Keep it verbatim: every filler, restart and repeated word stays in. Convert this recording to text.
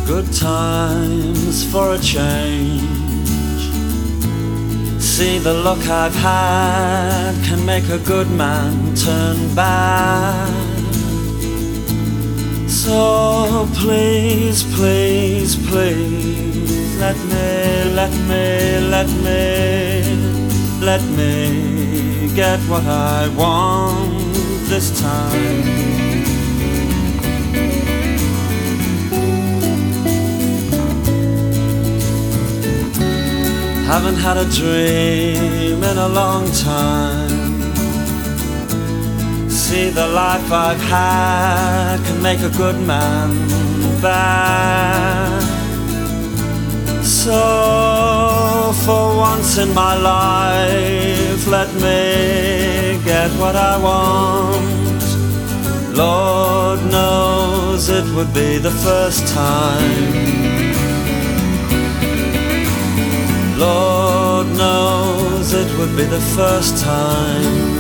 Good times for a change. See, the luck I've had can make a good man turn bad. So please, please, please, let me, let me, let me, let me get what I want this time. Haven't had a dream in a long time. See, the life I've had can make a good man bad. So for once in my life, let me get what I want. Lord knows it would be the first time. Lord knows it would be the first time.